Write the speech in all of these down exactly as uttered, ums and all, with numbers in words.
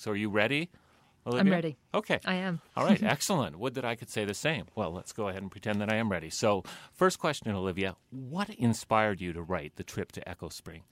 So are you ready, Olivia? I'm ready. Okay. I am. All right, excellent. Would that I could say the same. Well, let's go ahead and pretend that I am ready. So first question, Olivia, what inspired you to write The Trip to Echo Spring?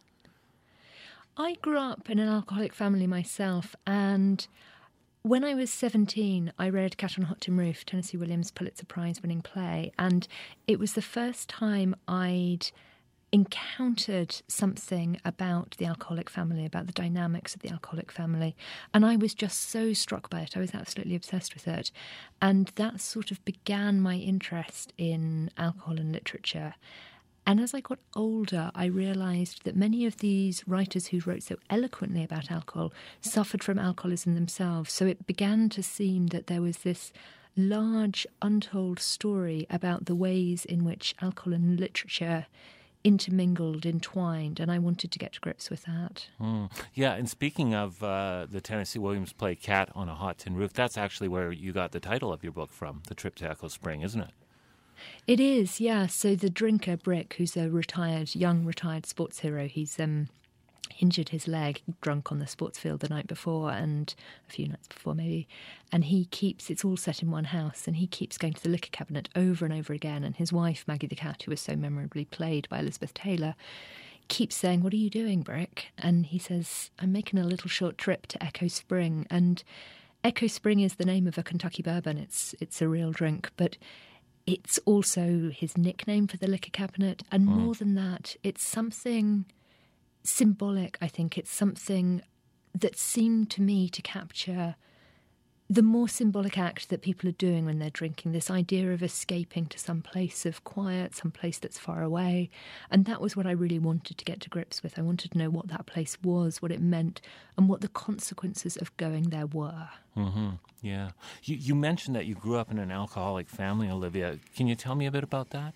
I grew up in an alcoholic family myself, and when I was seventeen, I read Cat on a Hot Tin Roof, Tennessee Williams' Pulitzer Prize-winning play, and it was the first time I'd encountered something about the alcoholic family, about the dynamics of the alcoholic family, and I was just so struck by it. I was absolutely obsessed with it, and that sort of began my interest in alcohol and literature. And as I got older, I realised that many of these writers who wrote so eloquently about alcohol suffered from alcoholism themselves. So it began to seem that there was this large, untold story about the ways in which alcohol and literature intermingled, entwined, and I wanted to get to grips with that. Mm. Yeah, and speaking of uh, the Tennessee Williams play Cat on a Hot Tin Roof, that's actually where you got the title of your book from, The Trip to Echo Spring, isn't it? It is, yeah. So the drinker, Brick, who's a retired, young retired sports hero, he's um, injured his leg drunk on the sports field the night before, and a few nights before maybe, and he keeps, it's all set in one house, and he keeps going to the liquor cabinet over and over again, and his wife, Maggie the Cat, who was so memorably played by Elizabeth Taylor, keeps saying, "What are you doing, Brick?" And he says, "I'm making a little short trip to Echo Spring." And Echo Spring is the name of a Kentucky bourbon. It's it's a real drink, but it's also his nickname for the liquor cabinet. And mm. more than that, it's something symbolic, I think. It's something that seemed to me to capture the more symbolic act that people are doing when they're drinking, this idea of escaping to some place of quiet, some place that's far away. And that was what I really wanted to get to grips with. I wanted to know what that place was, what it meant, and what the consequences of going there were. Mm-hmm. Yeah. You, you mentioned that you grew up in an alcoholic family, Olivia. Can you tell me a bit about that?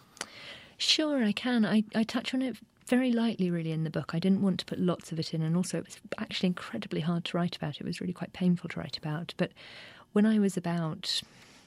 Sure, I can. I, I touch on it very lightly, really, in the book. I didn't want to put lots of it in, and also it was actually incredibly hard to write about. It was really quite painful to write about. But when I was about,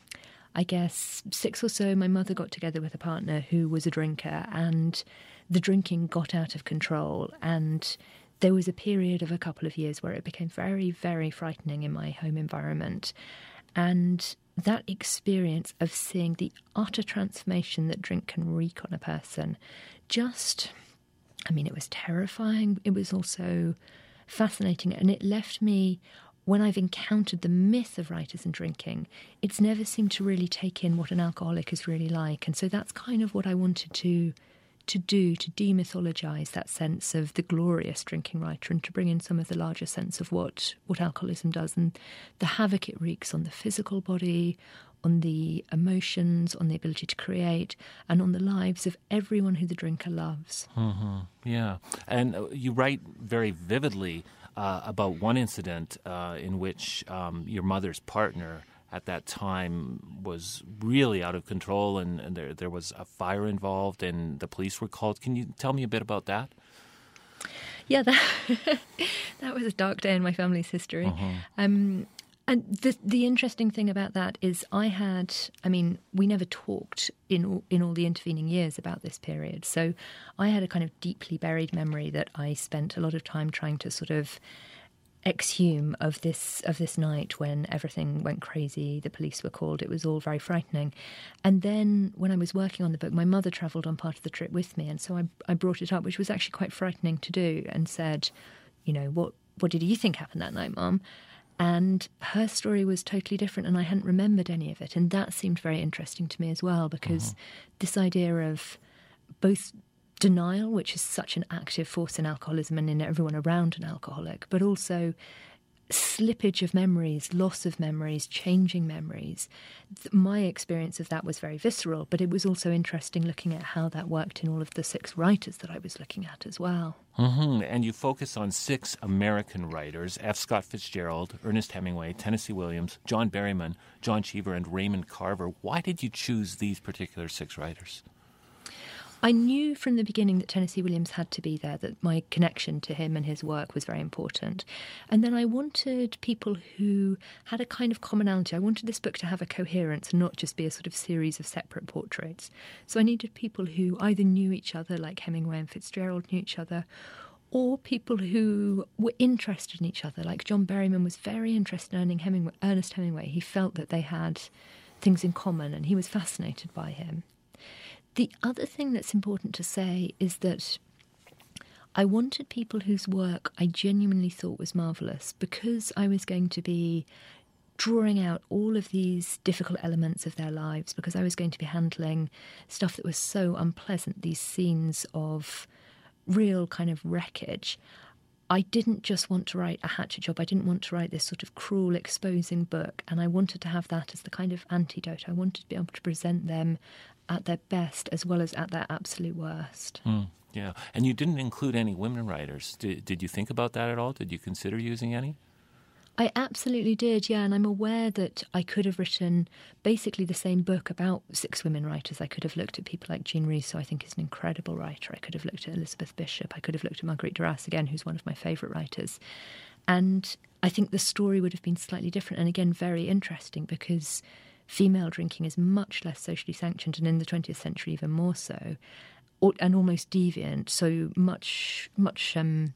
I guess, six or so, my mother got together with a partner who was a drinker, and the drinking got out of control, and there was a period of a couple of years where it became very, very frightening in my home environment. And that experience of seeing the utter transformation that drink can wreak on a person, just, I mean, it was terrifying. It was also fascinating. And it left me, when I've encountered the myth of writers and drinking, it's never seemed to really take in what an alcoholic is really like. And so that's kind of what I wanted to to do, to demythologize that sense of the glorious drinking writer and to bring in some of the larger sense of what, what alcoholism does and the havoc it wreaks on the physical body, on the emotions, on the ability to create, and on the lives of everyone who the drinker loves. Mm-hmm. Yeah. And uh, you write very vividly uh, about one incident uh, in which um, your mother's partner at that time was really out of control, and, and there there was a fire involved and the police were called. Can you tell me a bit about that? Yeah, that, that was a dark day in my family's history. Uh-huh. Um, and the the interesting thing about that is I had, I mean, we never talked in all, in all the intervening years about this period. So I had a kind of deeply buried memory that I spent a lot of time trying to sort of exhume of this of this night when everything went crazy, the police were called, it was all very frightening. And then when I was working on the book, my mother travelled on part of the trip with me, and so I, I brought it up, which was actually quite frightening to do, and said, you know, what what did you think happened that night, Mum? And her story was totally different, and I hadn't remembered any of it, and that seemed very interesting to me as well, because uh-huh. this idea of both denial, which is such an active force in alcoholism and in everyone around an alcoholic, but also slippage of memories, loss of memories, changing memories. My experience of that was very visceral, but it was also interesting looking at how that worked in all of the six writers that I was looking at as well. Mm-hmm. And you focus on six American writers: F. Scott Fitzgerald, Ernest Hemingway, Tennessee Williams, John Berryman, John Cheever, and Raymond Carver. Why did you choose these particular six writers? I knew from the beginning that Tennessee Williams had to be there, that my connection to him and his work was very important. And then I wanted people who had a kind of commonality. I wanted this book to have a coherence and not just be a sort of series of separate portraits. So I needed people who either knew each other, like Hemingway and Fitzgerald knew each other, or people who were interested in each other. Like John Berryman was very interested in Hemingway, Ernest Hemingway. He felt that they had things in common and he was fascinated by him. The other thing that's important to say is that I wanted people whose work I genuinely thought was marvellous, because I was going to be drawing out all of these difficult elements of their lives, because I was going to be handling stuff that was so unpleasant, these scenes of real kind of wreckage. I didn't just want to write a hatchet job. I didn't want to write this sort of cruel, exposing book, and I wanted to have that as the kind of antidote. I wanted to be able to present them at their best as well as at their absolute worst. Mm, yeah, and you didn't include any women writers. Did, did you think about that at all? Did you consider using any? I absolutely did, yeah, and I'm aware that I could have written basically the same book about six women writers. I could have looked at people like Jean Rhys, who I think is an incredible writer. I could have looked at Elizabeth Bishop. I could have looked at Marguerite Duras again, who's one of my favourite writers. And I think the story would have been slightly different, and again, very interesting, because female drinking is much less socially sanctioned, and in the twentieth century even more so, and almost deviant, so much, much... Um,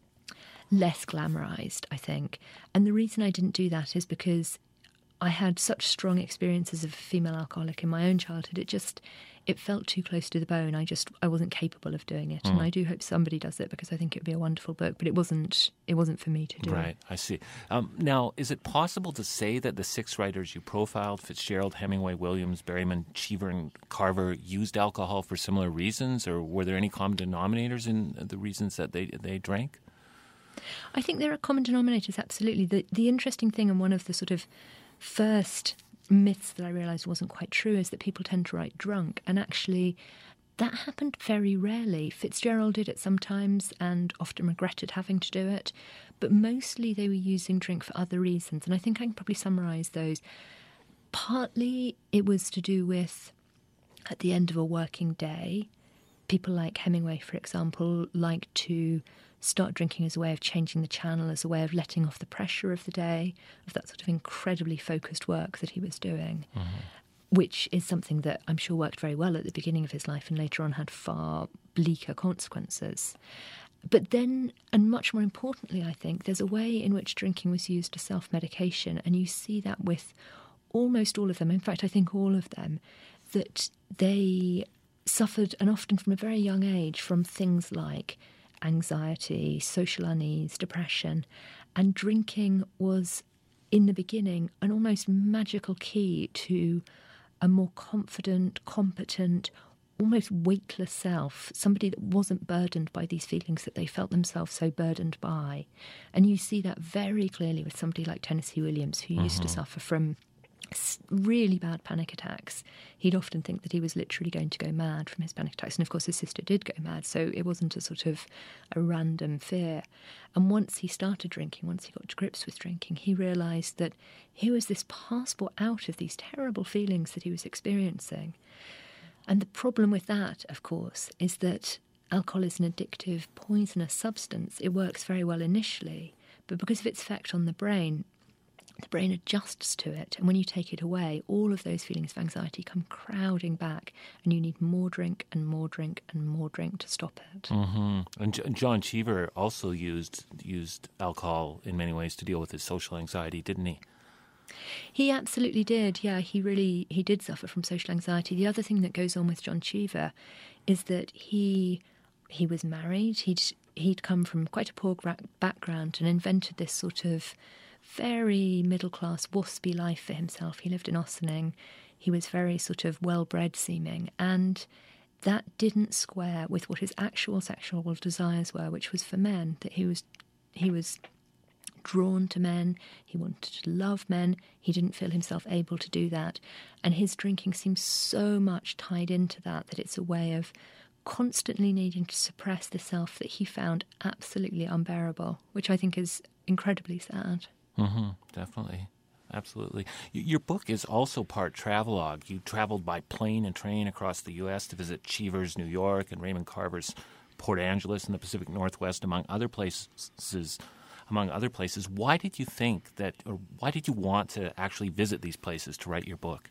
less glamorized, I think. And the reason I didn't do that is because I had such strong experiences of a female alcoholic in my own childhood. It just, it felt too close to the bone. I just, I wasn't capable of doing it. Mm. And I do hope somebody does it, because I think it would be a wonderful book, but it wasn't, it wasn't for me to do. Right, I see. Um, now, is it possible to say that the six writers you profiled, Fitzgerald, Hemingway, Williams, Berryman, Cheever, and Carver, used alcohol for similar reasons, or were there any common denominators in the reasons that they, they drank? I think there are common denominators, absolutely. The the interesting thing, and one of the sort of first myths that I realised wasn't quite true, is that people tend to write drunk. And actually, that happened very rarely. Fitzgerald did it sometimes and often regretted having to do it. But mostly they were using drink for other reasons. And I think I can probably summarise those. Partly it was to do with, at the end of a working day, people like Hemingway, for example, like to start drinking as a way of changing the channel, as a way of letting off the pressure of the day, of that sort of incredibly focused work that he was doing, mm-hmm. which is something that I'm sure worked very well at the beginning of his life and later on had far bleaker consequences. But then, and much more importantly, I think, there's a way in which drinking was used as self-medication, and you see that with almost all of them, in fact, I think all of them, that they suffered, and often from a very young age, from things like anxiety, social unease, depression, and drinking was, in the beginning, an almost magical key to a more confident, competent, almost weightless self, somebody that wasn't burdened by these feelings that they felt themselves so burdened by. And you see that very clearly with somebody like Tennessee Williams, who mm-hmm. used to suffer from really bad panic attacks. He'd often think that he was literally going to go mad from his panic attacks. And of course his sister did go mad, so it wasn't a sort of a random fear. And once he started drinking, once he got to grips with drinking, he realised that here was this passport out of these terrible feelings that he was experiencing. And the problem with that, of course, is that alcohol is an addictive, poisonous substance. It works very well initially, but because of its effect on the brain, the brain adjusts to it, and when you take it away, all of those feelings of anxiety come crowding back, and you need more drink and more drink and more drink to stop it. Mm-hmm. And J- John Cheever also used used alcohol in many ways to deal with his social anxiety, didn't he? He absolutely did, yeah. He really, he did suffer from social anxiety. The other thing that goes on with John Cheever is that he he was married. He'd, he'd come from quite a poor gra- background and invented this sort of very middle-class, waspy life for himself. He lived in Ossining. He was very sort of well-bred seeming, and that didn't square with what his actual sexual desires were, which was for men, that he was he was drawn to men, he wanted to love men, he didn't feel himself able to do that, and his drinking seems so much tied into that, that it's a way of constantly needing to suppress the self that he found absolutely unbearable, which I think is incredibly sad. Mm-hmm, definitely. Absolutely. Your book is also part travelogue. You traveled by plane and train across the U S to visit Cheever's New York and Raymond Carver's Port Angeles in the Pacific Northwest, among other places. Among other places, why did you think that, or why did you want to actually visit these places to write your book?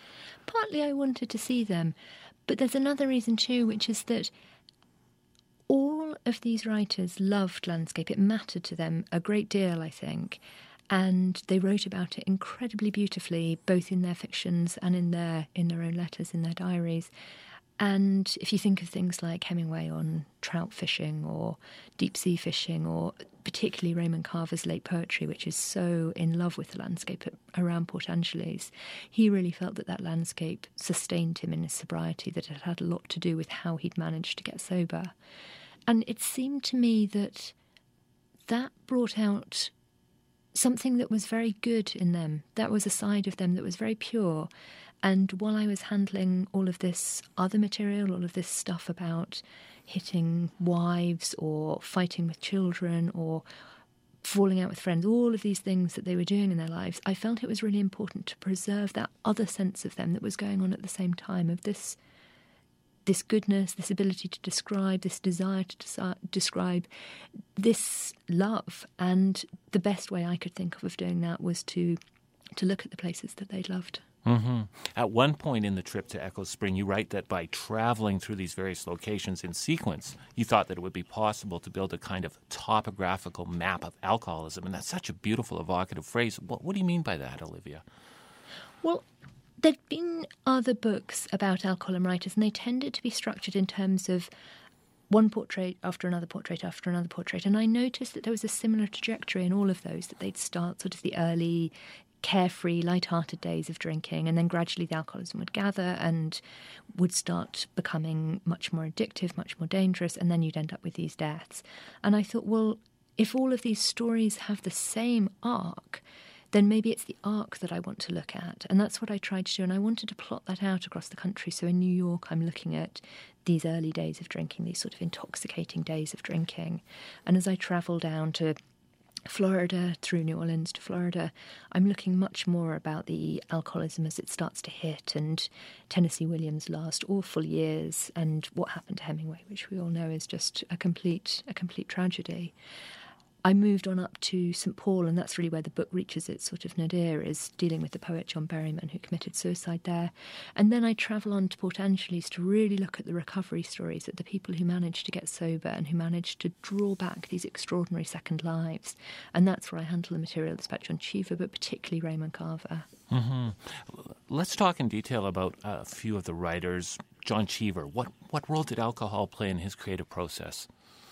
Partly I wanted to see them, but there's another reason too, which is that all of these writers loved landscape. It mattered to them a great deal, I think. And they wrote about it incredibly beautifully, both in their fictions and in their in their own letters, in their diaries. And if you think of things like Hemingway on trout fishing or deep sea fishing, or particularly Raymond Carver's late poetry, which is so in love with the landscape at, around Port Angeles, he really felt that that landscape sustained him in his sobriety, that it had a lot to do with how he'd managed to get sober. And it seemed to me that that brought out something that was very good in them. That was a side of them that was very pure. And while I was handling all of this other material, all of this stuff about hitting wives or fighting with children or falling out with friends, all of these things that they were doing in their lives, I felt it was really important to preserve that other sense of them that was going on at the same time, of this this goodness, this ability to describe, this desire to desi- describe, this love. And the best way I could think of of doing that was to to look at the places that they'd loved. Mm-hmm. At one point in the trip to Echo Spring, you write that by traveling through these various locations in sequence, you thought that it would be possible to build a kind of topographical map of alcoholism. And that's such a beautiful, evocative phrase. What, what do you mean by that, Olivia? Well, there'd been other books about alcohol and writers, and they tended to be structured in terms of one portrait after another portrait after another portrait. And I noticed that there was a similar trajectory in all of those, that they'd start sort of the early carefree, light-hearted days of drinking, and then gradually the alcoholism would gather and would start becoming much more addictive, much more dangerous, and then you'd end up with these deaths. And I thought, well, if all of these stories have the same arc, then maybe it's the arc that I want to look at. And that's what I tried to do, and I wanted to plot that out across the country. So in New York, I'm looking at these early days of drinking, these sort of intoxicating days of drinking. And as I travel down to Florida, through New Orleans to Florida, I'm looking much more about the alcoholism as it starts to hit, and Tennessee Williams' last awful years, and what happened to Hemingway, which we all know is just a complete a complete tragedy. I moved on up to Saint Paul, and that's really where the book reaches its sort of nadir, is dealing with the poet John Berryman, who committed suicide there. And then I travel on to Port Angeles to really look at the recovery stories, at the people who managed to get sober and who managed to draw back these extraordinary second lives. And that's where I handle the material that's about John Cheever, but particularly Raymond Carver. Mm-hmm. Let's talk in detail about a few of the writers. John Cheever, what, what role did alcohol play in his creative process?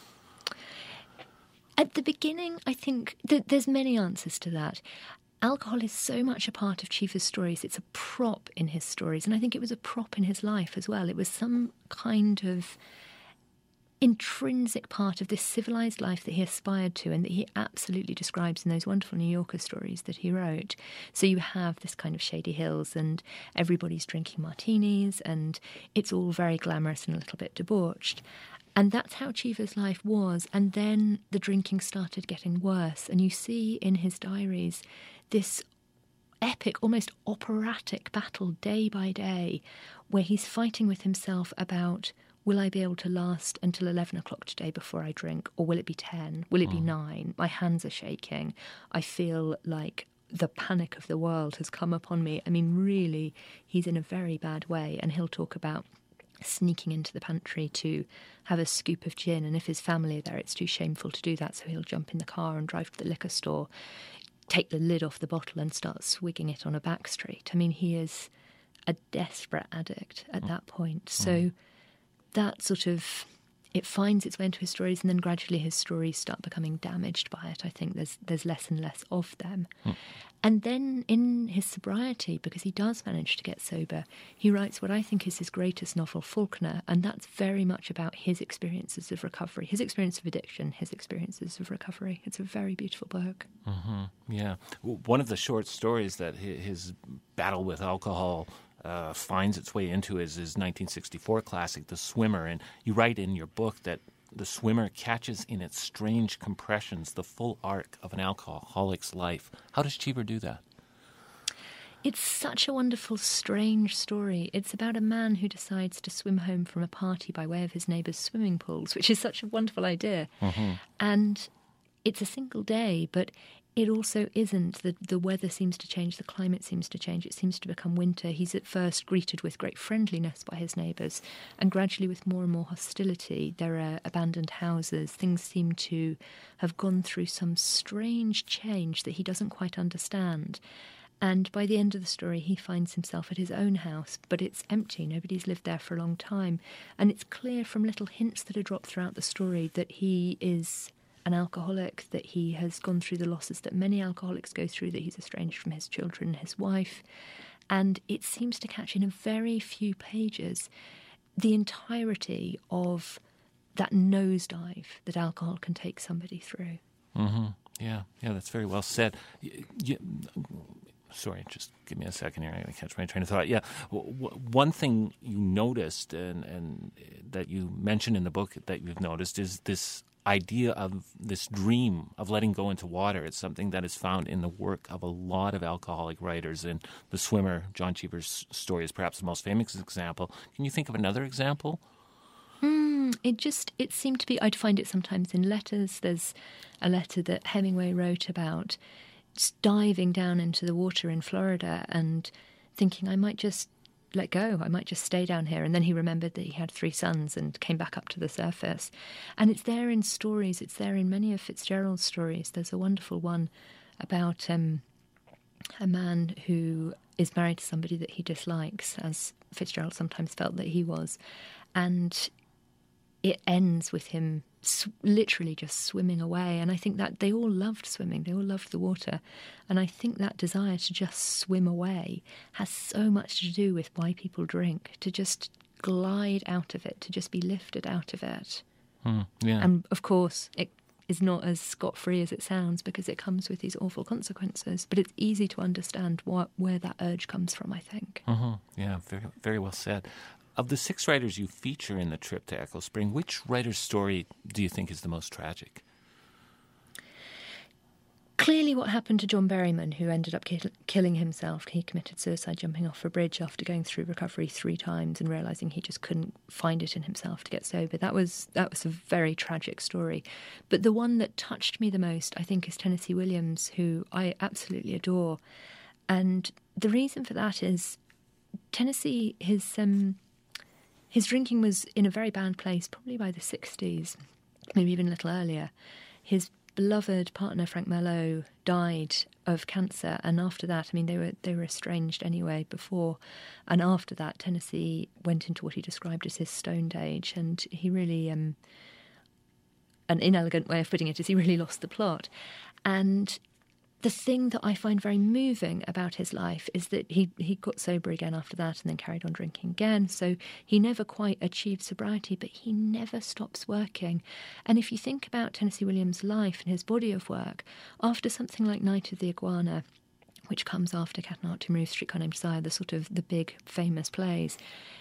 At the beginning, I think that there's many answers to that. Alcohol is so much a part of Cheever's stories. It's a prop in his stories, and I think it was a prop in his life as well. It was some kind of intrinsic part of this civilized life that he aspired to and that he absolutely describes in those wonderful New Yorker stories that he wrote. So you have this kind of shady hills and everybody's drinking martinis and it's all very glamorous and a little bit debauched. And that's how Cheever's life was. And then the drinking started getting worse. And you see in his diaries this epic, almost operatic battle day by day where he's fighting with himself about, will I be able to last until eleven o'clock today before I drink? Or will it be ten? Will it be nine? My hands are shaking. I feel like the panic of the world has come upon me. I mean, really, he's in a very bad way. And he'll talk about sneaking into the pantry to have a scoop of gin, and if his family are there, it's too shameful to do that, so he'll jump in the car and drive to the liquor store, take the lid off the bottle and start swigging it on a back street. I mean, he is a desperate addict at that point. So mm. that sort of, it finds its way into his stories, and then gradually his stories start becoming damaged by it. I think there's there's less and less of them. Mm. And then in his sobriety, because he does manage to get sober, he writes what I think is his greatest novel, Faulkner, and that's very much about his experiences of recovery, his experience of addiction, his experiences of recovery. It's a very beautiful book. Mm-hmm. Yeah. One of the short stories that his battle with alcohol uh, finds its way into is his nineteen sixty-four classic, The Swimmer, and you write in your book that the swimmer catches in its strange compressions the full arc of an alcoholic's life. How does Cheever do that? It's such a wonderful, strange story. It's about a man who decides to swim home from a party by way of his neighbour's swimming pools, which is such a wonderful idea. Mm-hmm. And it's a single day, but it also isn't. The, the weather seems to change, the climate seems to change, it seems to become winter. He's at first greeted with great friendliness by his neighbours, and gradually with more and more hostility. There are abandoned houses. Things seem to have gone through some strange change that he doesn't quite understand. And by the end of the story, he finds himself at his own house, but it's empty. Nobody's lived there for a long time. And it's clear from little hints that are dropped throughout the story that he is an alcoholic, that he has gone through the losses that many alcoholics go through, that he's estranged from his children and his wife. And it seems to catch in a very few pages the entirety of that nosedive that alcohol can take somebody through. Mm-hmm. Yeah, yeah, that's very well said. You, you, Sorry, just give me a second here. I'm going to catch my train of thought. Yeah, w- w- one thing you noticed and, and that you mentioned in the book that you've noticed is this idea of this dream of letting go into water. It's something that is found in the work of a lot of alcoholic writers. And The Swimmer, John Cheever's story, is perhaps the most famous example. Can you think of another example? Mm, it just, it seemed to be, I'd find it sometimes in letters. There's a letter that Hemingway wrote about diving down into the water in Florida and thinking, I might just let go, I might just stay down here. And then he remembered that he had three sons and came back up to the surface. And it's there in stories, it's there in many of Fitzgerald's stories. There's a wonderful one about um, a man who is married to somebody that he dislikes, as Fitzgerald sometimes felt that he was. And it ends with him sw- literally just swimming away. And I think that they all loved swimming. They all loved the water. And I think that desire to just swim away has so much to do with why people drink, to just glide out of it, to just be lifted out of it. Mm, yeah. And, of course, it is not as scot-free as it sounds because it comes with these awful consequences. But it's easy to understand what, where that urge comes from, I think. Mm-hmm. Yeah, very, very well said. Of the six writers you feature in the trip to Echo Spring, which writer's story do you think is the most tragic? Clearly what happened to John Berryman, who ended up ki- killing himself. He committed suicide jumping off a bridge after going through recovery three times and realising he just couldn't find it in himself to get sober. That was that was a very tragic story. But the one that touched me the most, I think, is Tennessee Williams, who I absolutely adore. And the reason for that is Tennessee, his... Um, His drinking was in a very bad place, probably by the sixties, maybe even a little earlier. His beloved partner, Frank Merlot, died of cancer, and after that, I mean, they were they were estranged anyway before, and after that, Tennessee went into what he described as his stoned age, and he really, um, an inelegant way of putting it is he really lost the plot. And the thing that I find very moving about his life is that he, he got sober again after that and then carried on drinking again. So he never quite achieved sobriety, but he never stops working. And if you think about Tennessee Williams' life and his body of work, after something like Night of the Iguana, which comes after Cat and Arctic Moose, Streetcar Named Desire, the sort of the big famous plays,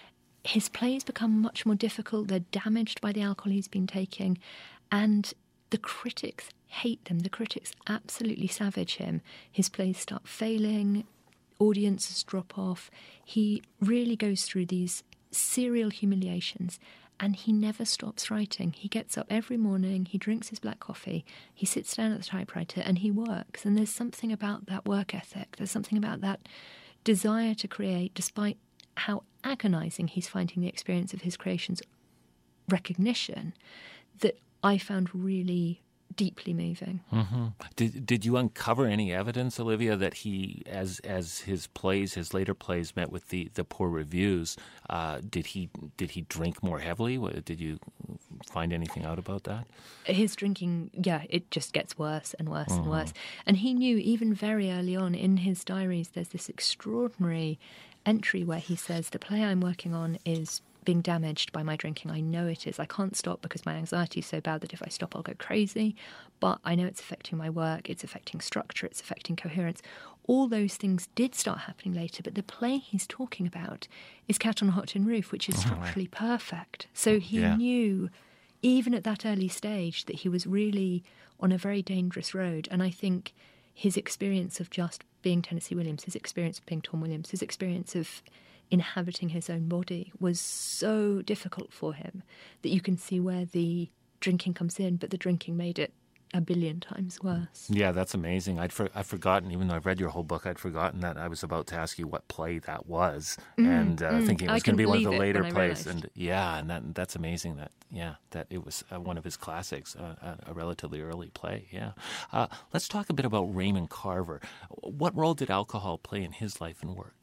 his plays become much more difficult. They're damaged by the alcohol he's been taking, and the critics hate them. The critics absolutely savage him. His plays start failing, audiences drop off. He really goes through these serial humiliations, and he never stops writing. He gets up every morning, he drinks his black coffee, he sits down at the typewriter, and he works. And there's something about that work ethic, there's something about that desire to create, despite how agonising he's finding the experience of his creations recognition, that I found really deeply moving. Mm-hmm. Did did you uncover any evidence, Olivia, that he, as as his plays, his later plays, met with the, the poor reviews? Uh, did he did he drink more heavily? Did you find anything out about that? His drinking, yeah, it just gets worse and worse Mm-hmm. and worse. And he knew even very early on in his diaries, there's this extraordinary entry where he says, the play I'm working on is being damaged by my drinking. I know it is. I can't stop because my anxiety is so bad that if I stop, I'll go crazy. But I know it's affecting my work, it's affecting structure, it's affecting coherence. All those things did start happening later, but the play he's talking about is Cat on a Hot Tin Roof, which is structurally perfect. So he Yeah. knew, even at that early stage, that he was really on a very dangerous road. And I think his experience of just being Tennessee Williams, his experience of being Tom Williams, his experience of inhabiting his own body was so difficult for him that you can see where the drinking comes in, but the drinking made it a billion times worse. Yeah, that's amazing. I'd for, I'd forgotten, even though I've read your whole book, I'd forgotten that I was about to ask you what play that was, Mm, and uh, mm, thinking it I was going to be one of the couldn't believe it later when I plays. realised. And yeah, and that that's amazing. That yeah, that it was uh, one of his classics, uh, a, a relatively early play. Yeah, uh, let's talk a bit about Raymond Carver. What role did alcohol play in his life and work?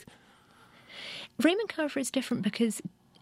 Raymond Carver is different because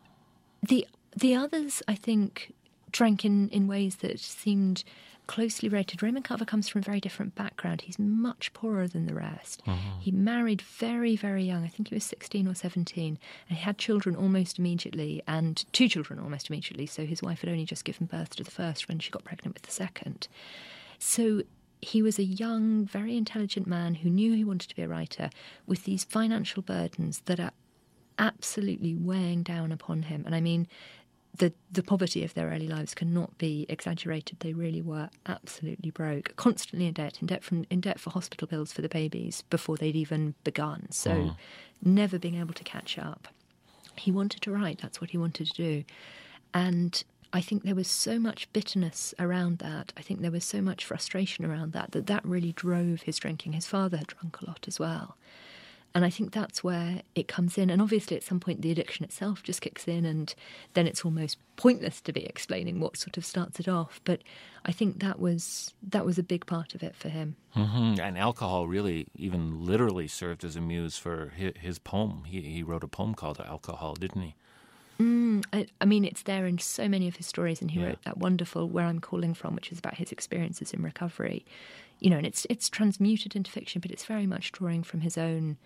the the others, I think, drank in, in ways that seemed closely related. Raymond Carver comes from a very different background. He's much poorer than the rest. Mm-hmm. He married very, very young. I think he was sixteen or seventeen, and he had children almost immediately, and two children almost immediately. So his wife had only just given birth to the first when she got pregnant with the second. So he was a young, very intelligent man who knew he wanted to be a writer, with these financial burdens that are absolutely weighing down upon him. And I mean, the the poverty of their early lives cannot be exaggerated. They really were absolutely broke, constantly in debt, in debt from in debt for hospital bills for the babies before they'd even begun. So mm. never being able to catch up. He wanted to write. That's what he wanted to do. And I think there was so much bitterness around that. I think there was so much frustration around that, that that really drove his drinking. His father had drunk a lot as well. And I think that's where it comes in. And obviously at some point the addiction itself just kicks in, and then it's almost pointless to be explaining what sort of starts it off. But I think that was that was a big part of it for him. Mm-hmm. And alcohol really, even literally, served as a muse for his, his poem. He, he wrote a poem called Alcohol, didn't he? Mm, I, I mean, it's there in so many of his stories, and he yeah. wrote that wonderful Where I'm Calling From, which is about his experiences in recovery. You know, and it's it's transmuted into fiction, but it's very much drawing from his own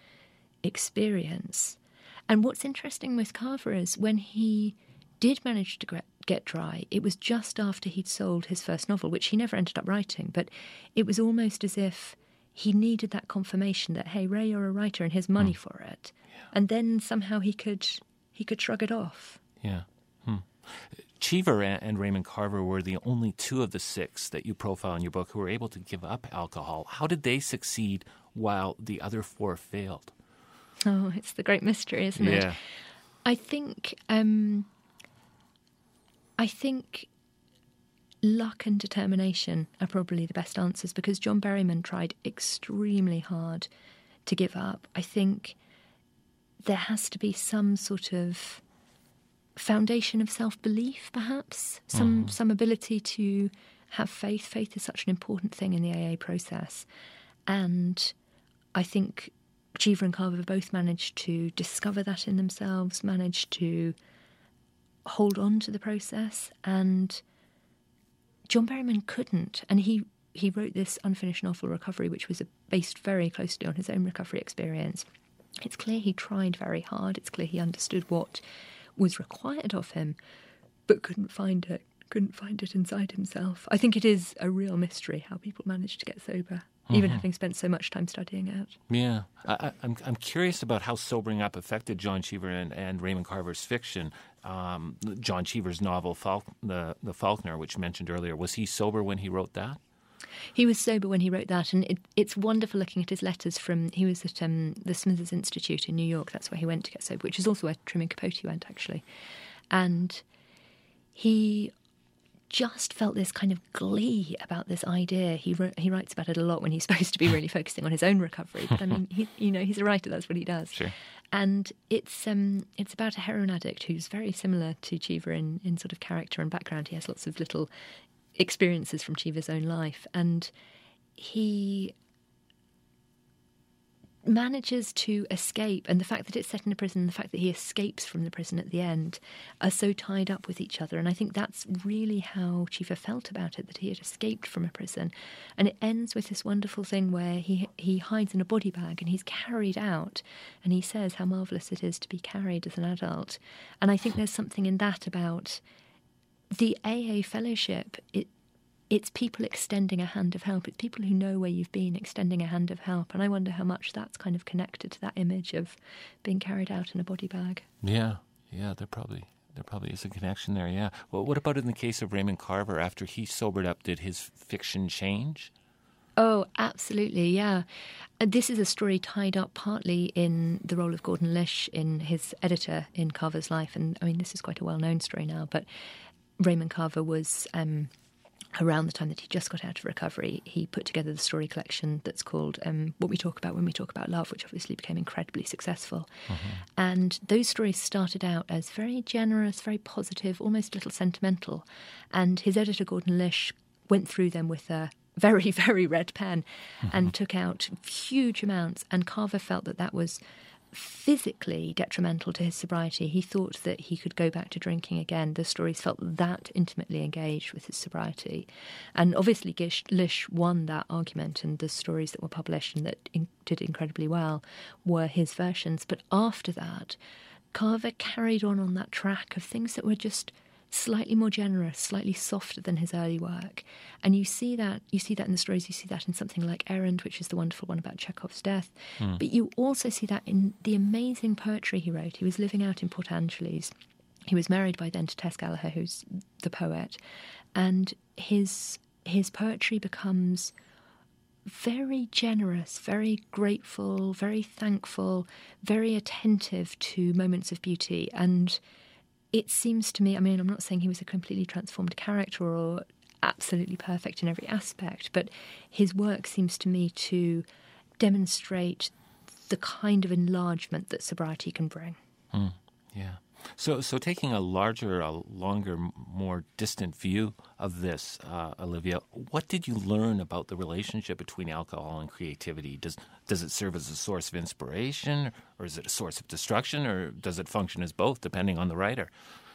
experience. And what's interesting with Carver is when he did manage to get dry, it was just after he'd sold his first novel, which he never ended up writing, but it was almost as if he needed that confirmation that, hey, Ray, you're a writer, and here's money mm. for it. Yeah. And then somehow he could he could shrug it off. Yeah. Hmm. Cheever and Raymond Carver were the only two of the six that you profile in your book who were able to give up alcohol. How did they succeed while the other four failed? Oh, it's the great mystery, isn't yeah. it? I think, um, I think luck and determination are probably the best answers, because John Berryman tried extremely hard to give up. I think there has to be some sort of foundation of self-belief, perhaps, some mm. some ability to have faith. Faith is such an important thing in the A A process. And I think Cheever and Carver both managed to discover that in themselves, managed to hold on to the process, and John Berryman couldn't. And he, he wrote this unfinished novel, Recovery, which was based very closely on his own recovery experience. It's clear he tried very hard. It's clear he understood what was required of him, but couldn't find it, couldn't find it inside himself. I think it is a real mystery how people manage to get sober, even mm-hmm. having spent so much time studying it. Yeah. I, I'm I'm curious about how sobering up affected John Cheever and, and Raymond Carver's fiction. Um, John Cheever's novel, Falk, the, the Faulkner, which you mentioned earlier, was he sober when he wrote that? He was sober when he wrote that, and it, it's wonderful looking at his letters from... He was at um, the Smithers Institute in New York. That's where he went to get sober, which is also where Truman Capote went, actually. And he just felt this kind of glee about this idea. He wrote, he writes about it a lot when he's supposed to be really focusing on his own recovery. But I mean, he, you know, he's a writer. That's what he does. Sure. And it's um, it's about a heroin addict who's very similar to Cheever in, in sort of character and background. He has lots of little experiences from Cheever's own life, and he manages to escape, and the fact that it's set in a prison, the fact that he escapes from the prison at the end, are so tied up with each other. And I think that's really how Cheever felt about it, that he had escaped from a prison. And it ends with this wonderful thing where he he hides in a body bag and he's carried out, and he says how marvellous it is to be carried as an adult. And I think there's something in that about the A A fellowship. It It's people extending a hand of help. It's people who know where you've been extending a hand of help. And I wonder how much that's kind of connected to that image of being carried out in a body bag. Yeah, yeah, there probably there probably is a connection there, yeah. Well, what about in the case of Raymond Carver? After he sobered up, did his fiction change? Oh, absolutely, yeah. This is a story tied up partly in the role of Gordon Lish in his editor in Carver's life. And, I mean, this is quite a well-known story now, but Raymond Carver was... Um, around the time that he just got out of recovery, he put together the story collection that's called um, What We Talk About When We Talk About Love, which obviously became incredibly successful. Mm-hmm. And those stories started out as very generous, very positive, almost a little sentimental. And his editor, Gordon Lish, went through them with a very, very red pen mm-hmm. and took out huge amounts. And Carver felt that that was physically detrimental to his sobriety. He thought that he could go back to drinking again. The stories felt that intimately engaged with his sobriety. And obviously Gish, Lish won that argument, and the stories that were published and that in, did incredibly well were his versions. But after that, Carver carried on on that track of things that were just slightly more generous, slightly softer than his early work. And you see that you see that in the stories, you see that in something like Errand, which is the wonderful one about Chekhov's death. Mm. But you also see that in the amazing poetry he wrote. He was living out in Port Angeles. He was married by then to Tess Gallagher, who's the poet. And his his poetry becomes very generous, very grateful, very thankful, very attentive to moments of beauty. And it seems to me, I mean, I'm not saying he was a completely transformed character or absolutely perfect in every aspect, but his work seems to me to demonstrate the kind of enlargement that sobriety can bring. Mm, yeah. So so taking a larger, a longer, more distant view of this, uh, Olivia, what did you learn about the relationship between alcohol and creativity? Does does it serve as a source of inspiration, or is it a source of destruction, or does it function as both, depending on the writer?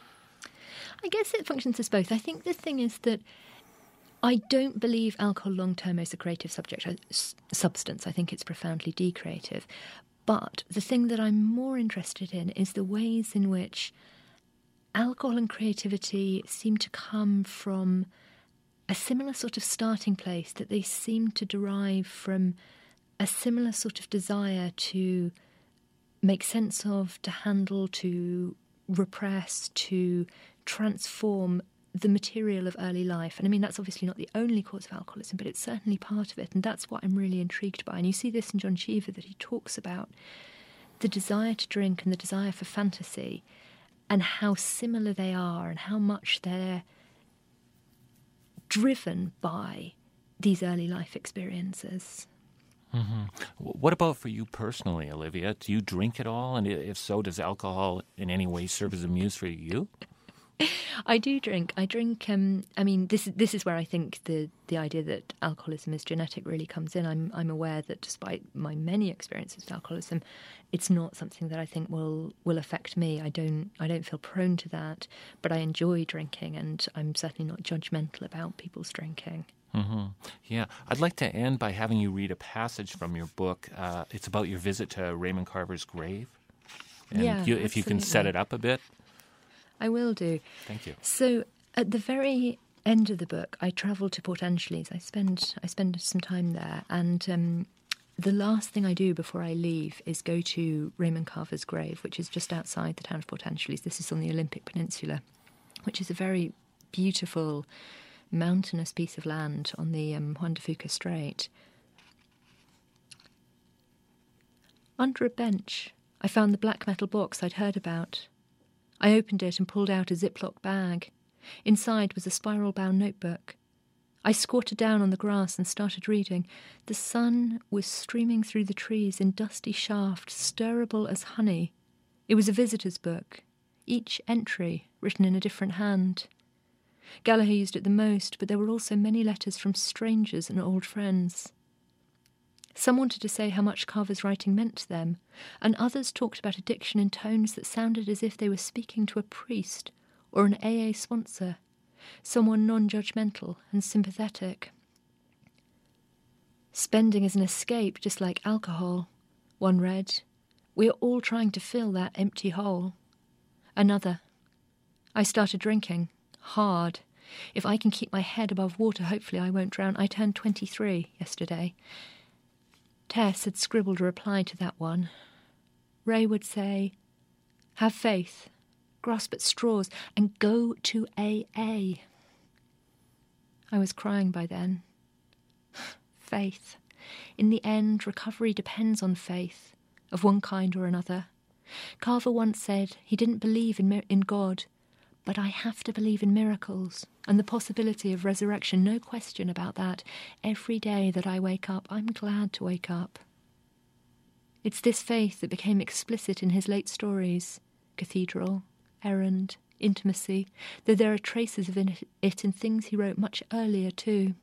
I guess it functions as both. I think the thing is that I don't believe alcohol long-term is a creative subject, uh, substance. I think it's profoundly decreative. But the thing that I'm more interested in is the ways in which alcohol and creativity seem to come from a similar sort of starting place, that they seem to derive from a similar sort of desire to make sense of, to handle, to repress, to transform the material of early life. And I mean, that's obviously not the only cause of alcoholism, but it's certainly part of it. And that's what I'm really intrigued by. And you see this in John Cheever, that he talks about the desire to drink and the desire for fantasy and how similar they are and how much they're driven by these early life experiences. Mm-hmm. What about for you personally, Olivia? Do you drink at all? And if so, does alcohol in any way serve as a muse for you? I do drink. I drink. Um, I mean, this this is where I think the, the idea that alcoholism is genetic really comes in. I'm I'm aware that despite my many experiences with alcoholism, it's not something that I think will will affect me. I don't I don't feel prone to that, but I enjoy drinking, and I'm certainly not judgmental about people's drinking. Mm-hmm. Yeah, I'd like to end by having you read a passage from your book. Uh, it's about your visit to Raymond Carver's grave. And yeah, you, if you can set it up a bit. I will do. Thank you. So at the very end of the book, I travel to Port Angeles. I spend I spend some time there, and um, the last thing I do before I leave is go to Raymond Carver's grave, which is just outside the town of Port Angeles. This is on the Olympic Peninsula, which is a very beautiful mountainous piece of land on the um, Juan de Fuca Strait. Under a bench, I found the black metal box I'd heard about. I opened it and pulled out a Ziploc bag. Inside was a spiral-bound notebook. I squatted down on the grass and started reading. The sun was streaming through the trees in dusty shafts, stirrable as honey. It was a visitor's book, each entry written in a different hand. Gallagher used it the most, but there were also many letters from strangers and old friends. Some wanted to say how much Carver's writing meant to them, and others talked about addiction in tones that sounded as if they were speaking to a priest or an A A sponsor, someone non-judgmental and sympathetic. Spending is an escape, just like alcohol, one read. We are all trying to fill that empty hole. Another. I started drinking. Hard. If I can keep my head above water, hopefully I won't drown. I turned twenty-three yesterday. Tess had scribbled a reply to that one. Ray would say, have faith, grasp at straws, and go to A A. I was crying by then. Faith. In the end, recovery depends on faith, of one kind or another. Carver once said he didn't believe in, in God, But I have to believe in miracles and the possibility of resurrection, no question about that. Every day that I wake up, I'm glad to wake up. It's this faith that became explicit in his late stories, Cathedral, Errand, Intimacy, though there are traces of it in things he wrote much earlier too.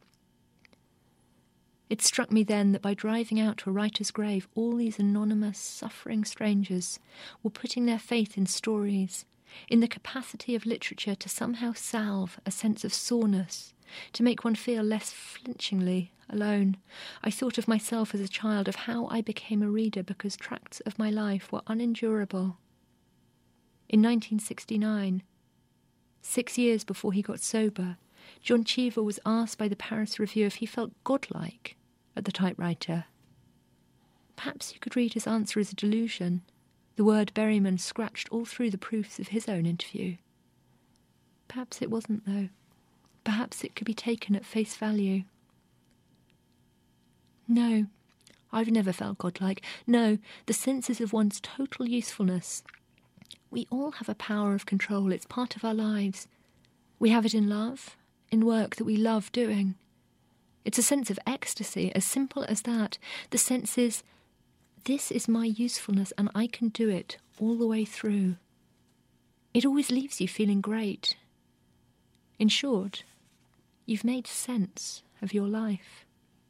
It struck me then that by driving out to a writer's grave, all these anonymous, suffering strangers were putting their faith in stories, in the capacity of literature to somehow salve a sense of soreness, to make one feel less flinchingly alone. I thought of myself as a child, of how I became a reader because tracts of my life were unendurable. In nineteen sixty-nine, six years before he got sober, John Cheever was asked by the Paris Review if he felt godlike at the typewriter. Perhaps you could read his answer as a delusion. The word Berryman scratched all through the proofs of his own interview. Perhaps it wasn't, though. Perhaps it could be taken at face value. No, I've never felt godlike. No, the senses of one's total usefulness. We all have a power of control. It's part of our lives. We have it in love, in work that we love doing. It's a sense of ecstasy, as simple as that. The sense is, this is my usefulness and I can do it all the way through. It always leaves you feeling great. In short, you've made sense of your life.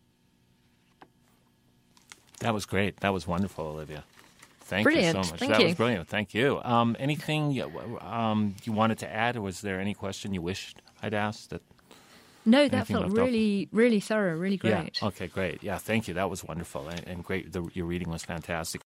That was great. That was wonderful, Olivia. Thank brilliant. you so much. Thank that you. was brilliant. Thank you. Um, anything um, you wanted to add, or was there any question you wished I'd asked? That no, that felt really, off? really thorough, really great. Yeah. Okay, great. Yeah, thank you. That was wonderful and, and great. The, your reading was fantastic.